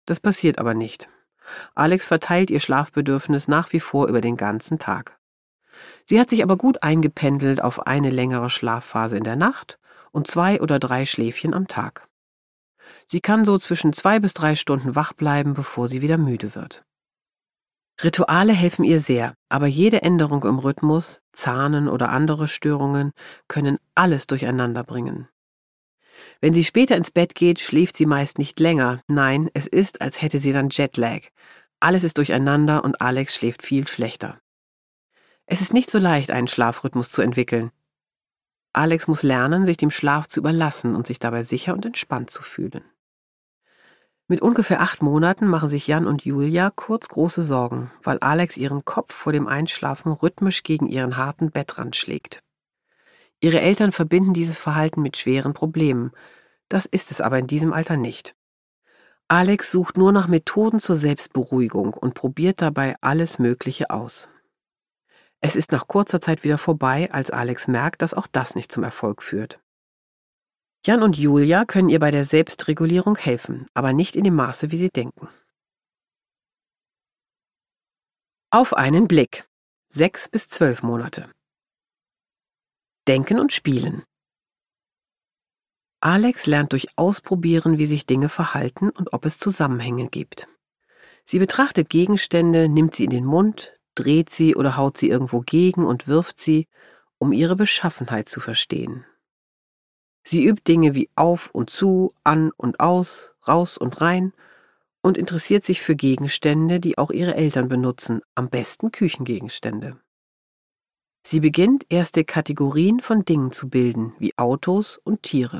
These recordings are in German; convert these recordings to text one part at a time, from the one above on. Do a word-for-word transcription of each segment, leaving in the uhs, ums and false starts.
Das passiert aber nicht. Alex verteilt ihr Schlafbedürfnis nach wie vor über den ganzen Tag. Sie hat sich aber gut eingependelt auf eine längere Schlafphase in der Nacht und zwei oder drei Schläfchen am Tag. Sie kann so zwischen zwei bis drei Stunden wach bleiben, bevor sie wieder müde wird. Rituale helfen ihr sehr, aber jede Änderung im Rhythmus, Zahnen oder andere Störungen können alles durcheinander bringen. Wenn sie später ins Bett geht, schläft sie meist nicht länger. Nein, es ist, als hätte sie dann Jetlag. Alles ist durcheinander und Alex schläft viel schlechter. Es ist nicht so leicht, einen Schlafrhythmus zu entwickeln. Alex muss lernen, sich dem Schlaf zu überlassen und sich dabei sicher und entspannt zu fühlen. Mit ungefähr acht Monaten machen sich Jan und Julia kurz große Sorgen, weil Alex ihren Kopf vor dem Einschlafen rhythmisch gegen ihren harten Bettrand schlägt. Ihre Eltern verbinden dieses Verhalten mit schweren Problemen. Das ist es aber in diesem Alter nicht. Alex sucht nur nach Methoden zur Selbstberuhigung und probiert dabei alles Mögliche aus. Es ist nach kurzer Zeit wieder vorbei, als Alex merkt, dass auch das nicht zum Erfolg führt. Jan und Julia können ihr bei der Selbstregulierung helfen, aber nicht in dem Maße, wie sie denken. Auf einen Blick. Sechs bis zwölf Monate. Denken und Spielen. Alex lernt durch Ausprobieren, wie sich Dinge verhalten und ob es Zusammenhänge gibt. Sie betrachtet Gegenstände, nimmt sie in den Mund, dreht sie oder haut sie irgendwo gegen und wirft sie, um ihre Beschaffenheit zu verstehen. Sie übt Dinge wie auf und zu, an und aus, raus und rein und interessiert sich für Gegenstände, die auch ihre Eltern benutzen, am besten Küchengegenstände. Sie beginnt, erste Kategorien von Dingen zu bilden, wie Autos und Tiere.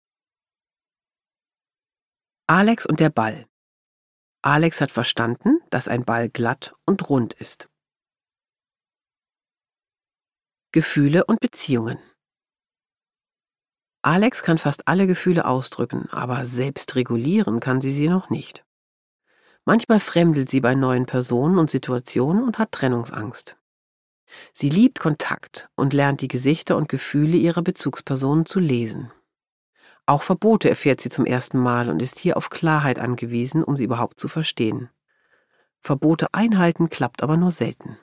Alex und der Ball. Alex hat verstanden, dass ein Ball glatt und rund ist. Gefühle und Beziehungen. Alex kann fast alle Gefühle ausdrücken, aber selbst regulieren kann sie sie noch nicht. Manchmal fremdelt sie bei neuen Personen und Situationen und hat Trennungsangst. Sie liebt Kontakt und lernt die Gesichter und Gefühle ihrer Bezugspersonen zu lesen. Auch Verbote erfährt sie zum ersten Mal und ist hier auf Klarheit angewiesen, um sie überhaupt zu verstehen. Verbote einhalten klappt aber nur selten.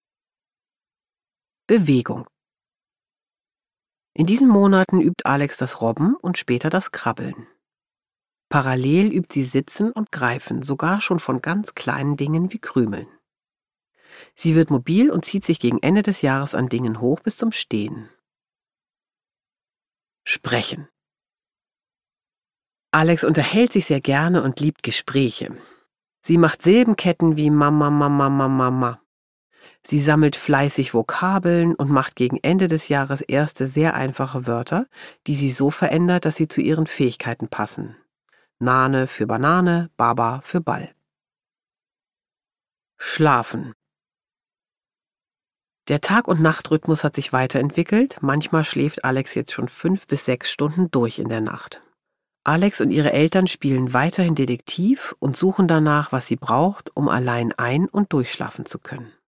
Bewegung. In diesen Monaten übt Alex das Robben und später das Krabbeln. Parallel übt sie Sitzen und Greifen, sogar schon von ganz kleinen Dingen wie Krümeln. Sie wird mobil und zieht sich gegen Ende des Jahres an Dingen hoch bis zum Stehen. Sprechen. Alex unterhält sich sehr gerne und liebt Gespräche. Sie macht Silbenketten wie Mama, Mama, Mama, Mama. Sie sammelt fleißig Vokabeln und macht gegen Ende des Jahres erste sehr einfache Wörter, die sie so verändert, dass sie zu ihren Fähigkeiten passen. Nane für Banane, Baba für Ball. Schlafen. Der Tag- und Nachtrhythmus hat sich weiterentwickelt. Manchmal schläft Alex jetzt schon fünf bis sechs Stunden durch in der Nacht. Alex und ihre Eltern spielen weiterhin Detektiv und suchen danach, was sie braucht, um allein ein- und durchschlafen zu können.